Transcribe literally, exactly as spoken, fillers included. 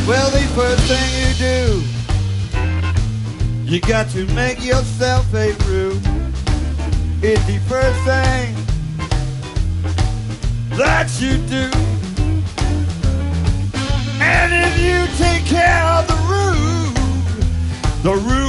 Well, the first thing you do, you got to make yourself a brew. It's the first thing that you do. And if you take care of the root, the root